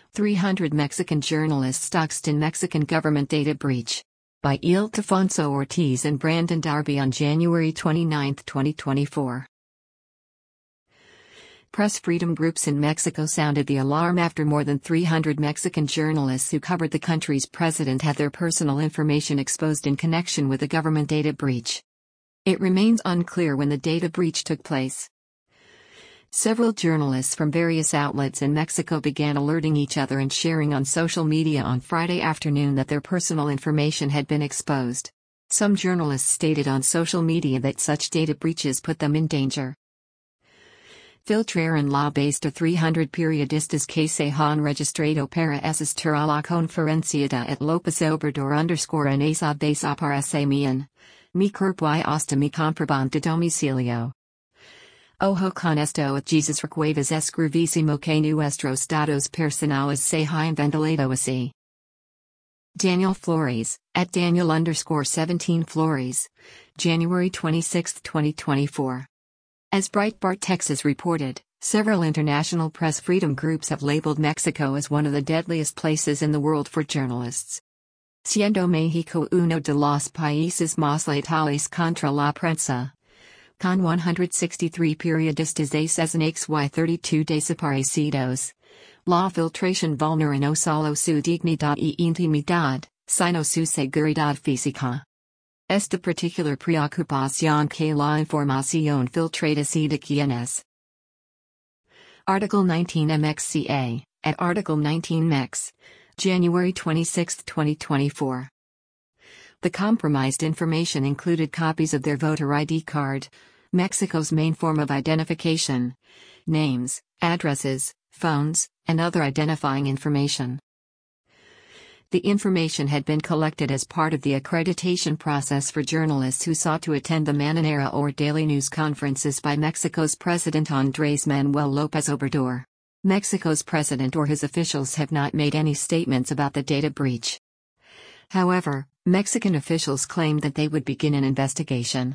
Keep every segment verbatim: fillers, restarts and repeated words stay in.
three hundred Mexican journalists doxxed in Mexican government data breach. By Ildefonso Ortiz and Brandon Darby on January twenty-ninth, twenty twenty-four. Press freedom groups in Mexico sounded the alarm after more than three hundred Mexican journalists who covered the country's president had their personal information exposed in connection with a government data breach. It remains unclear when the data breach took place. Several journalists from various outlets in Mexico began alerting each other and sharing on social media on Friday afternoon that their personal information had been exposed. Some journalists stated on social media that such data breaches put them in danger. Filtraron law-based a three hundred periodistas que se han registrado para asistir a la conferencia de at López Obrador underscore en esa desaparecimiento. Mi cuerpo y hasta mi comprobante de domicilio. Ojo con esto at Jesus recuerdas escribísimo que nuestros datos personales se han ventilado así. Daniel Flores, at Daniel underscore seventeen Flores. January twenty-sixth, twenty twenty-four. As Breitbart Texas reported, several international press freedom groups have labeled Mexico as one of the deadliest places in the world for journalists. Siendo México uno de los países más letales contra la prensa. Con one hundred sixty-three periodistas asesinados y thirty-two desaparecidos. La filtración vulnera no solo su dignidad y intimidad, sino su seguridad física. Esta particular preocupación que la información filtrada se de quienes. Article nineteen M X C A, at Article nineteen M X, January twenty-sixth, twenty twenty-four. The compromised information included copies of their voter I D card, Mexico's main form of identification, names, addresses, phones, and other identifying information. The information had been collected as part of the accreditation process for journalists who sought to attend the Mañanera or daily news conferences by Mexico's President Andrés Manuel López Obrador. Mexico's president or his officials have not made any statements about the data breach. However, Mexican officials claimed that they would begin an investigation.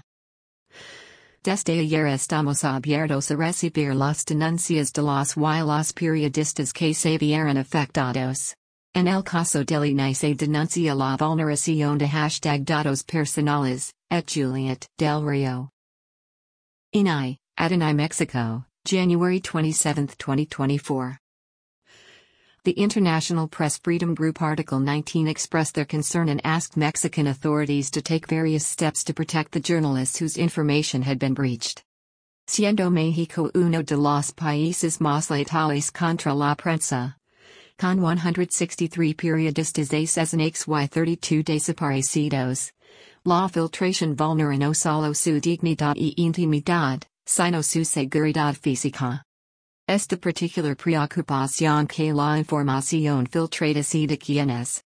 Desde ayer estamos abiertos a recibir las denuncias de los y los periodistas que se vieron afectados. En el caso del I N I se denuncia la vulneración de hashtag datos personales, at Juliet Del Rio. I N I, at I N I Mexico, January twenty-seventh, twenty twenty-four. The International Press Freedom Group Article nineteen expressed their concern and asked Mexican authorities to take various steps to protect the journalists whose information had been breached. Siendo México uno de los países más letales contra la prensa. Con one hundred sixty-three periodistas asesinados y thirty-two desaparecidos. La filtración vulnera no solo su dignidad y intimidad, sino su seguridad física. Esta particular preocupación que la información filtrada se de quienes.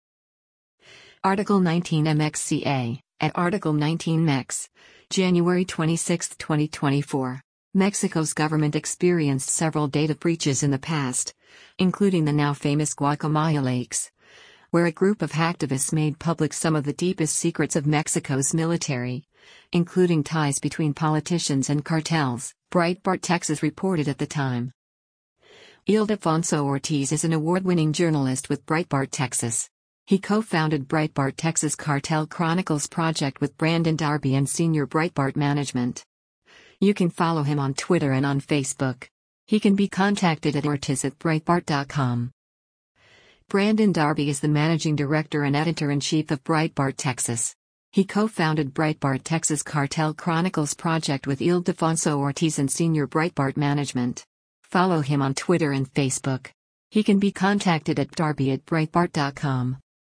Article nineteen M X C A, at Article nineteen M X, January twenty-sixth, twenty twenty-four. Mexico's government experienced several data breaches in the past, including the now famous Guacamaya Lakes, where a group of hacktivists made public some of the deepest secrets of Mexico's military, including ties between politicians and cartels, Breitbart Texas reported at the time. Ildefonso Ortiz is an award-winning journalist with Breitbart Texas. He co-founded Breitbart Texas Cartel Chronicles project with Brandon Darby and senior Breitbart management. You can follow him on Twitter and on Facebook. He can be contacted at ortiz at breitbart dot com. Brandon Darby is the managing director and editor-in-chief of Breitbart Texas. He co-founded Breitbart Texas Cartel Chronicles project with Ildefonso Ortiz and senior Breitbart management. Follow him on Twitter and Facebook. He can be contacted at darby at breitbart dot com.